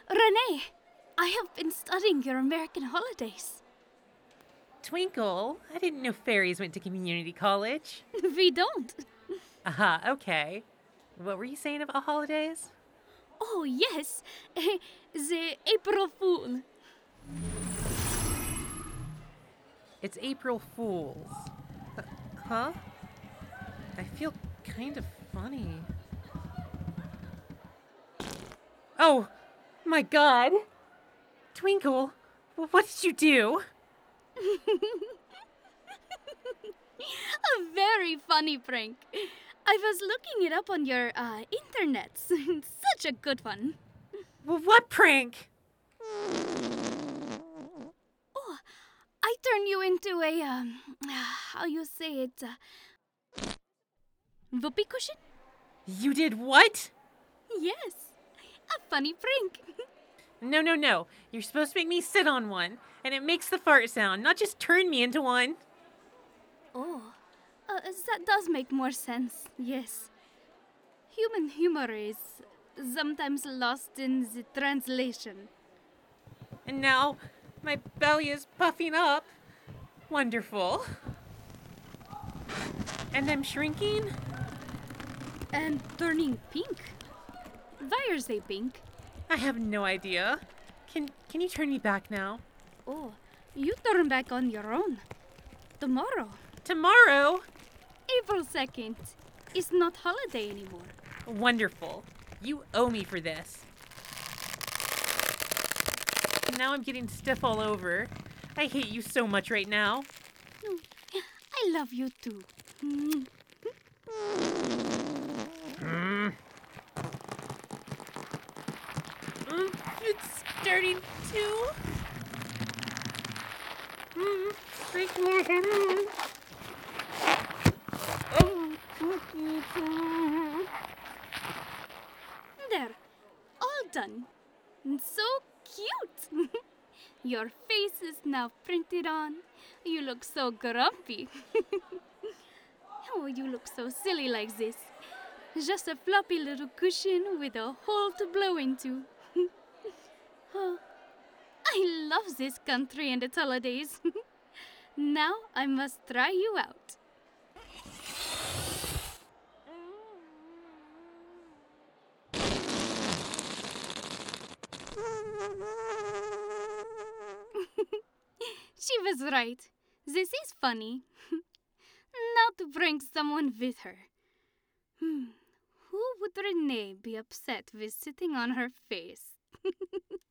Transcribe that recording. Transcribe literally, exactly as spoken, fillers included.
Renee, I have been studying your American holidays. Twinkle, I didn't know fairies went to community college. We don't. Aha, okay. What were you saying about holidays? Oh, yes, the April Fool. It's April Fool's. Uh, huh? I feel kind of funny. Oh, my God. Twinkle, what did you do? A very funny prank. I was looking it up on your uh, internet. Such a good one. What prank? Oh, I turn you into a, um, how you say it, uh, whoopee cushion? You did what? Yes, a funny prank. No, no, no. You're supposed to make me sit on one, and it makes the fart sound, not just turn me into one. Oh, uh, that does make more sense, yes. Human humor is sometimes lost in the translation. And now my belly is puffing up. Wonderful. And I'm shrinking? And turning pink. Why are they pink? I have no idea. Can can you turn me back now? Oh, you turn back on your own. Tomorrow, Tomorrow? April second, is not holiday anymore. Wonderful. You owe me for this. Now I'm getting stiff all over. I hate you so much right now. I love you too. Mm. Mm, it's starting to. Mm, break my head. Oh. There, all done. So cute. Your face is now printed on. You look so grumpy. Oh, you look so silly like this. Just a floppy little cushion with a hole to blow into. Oh, I love this country and its holidays. Now I must try you out. She was right. This is funny. Now to bring someone with her. Hmm. Who would Renee be upset with sitting on her face?